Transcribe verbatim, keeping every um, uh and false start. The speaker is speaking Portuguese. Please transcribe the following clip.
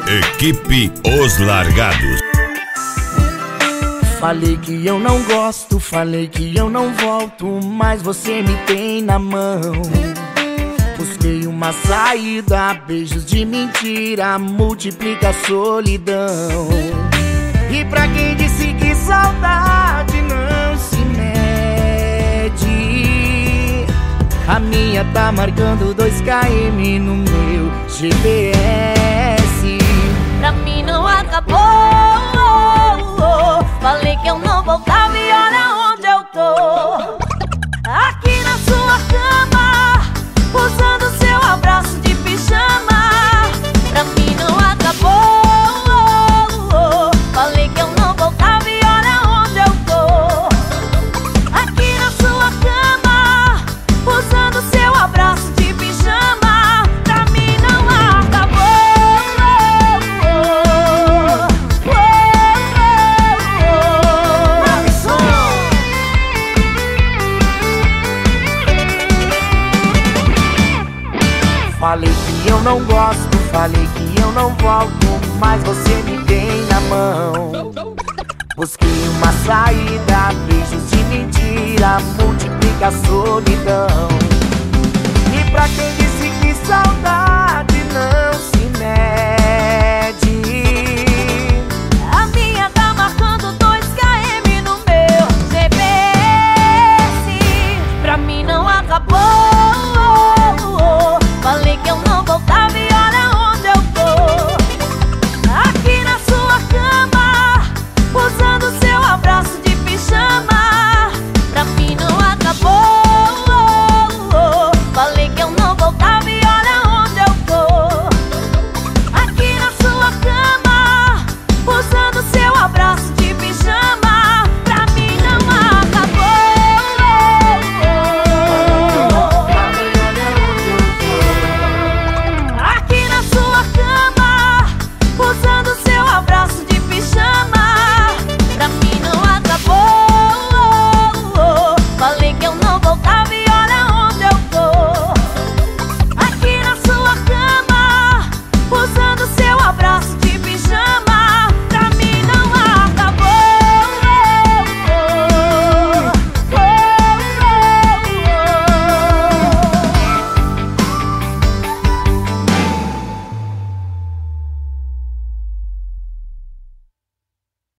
Equipe Os Largados. Falei que eu não gosto, falei que eu não volto, mas você me tem na mão. Busquei uma saída, beijos de mentira, multiplica a solidão. E pra quem disse que saudade não se mede, a minha tá marcando dois quilômetros no meu G P S. Pra mim não acabou. Falei que eu não voltava e olha onde eu tô. Aqui na sua cama, usando seu abraço de pijama. Pra mim não acabou. Falei que eu não voltava e olha onde eu tô. Aqui na sua cama, usando seu abraço de pijama. Pra mim não acabou. Falei que eu não gosto, falei que eu não volto, mas você me tem na mão. Busquei uma saída, beijos de mentira, multiplica a solidão. E pra quem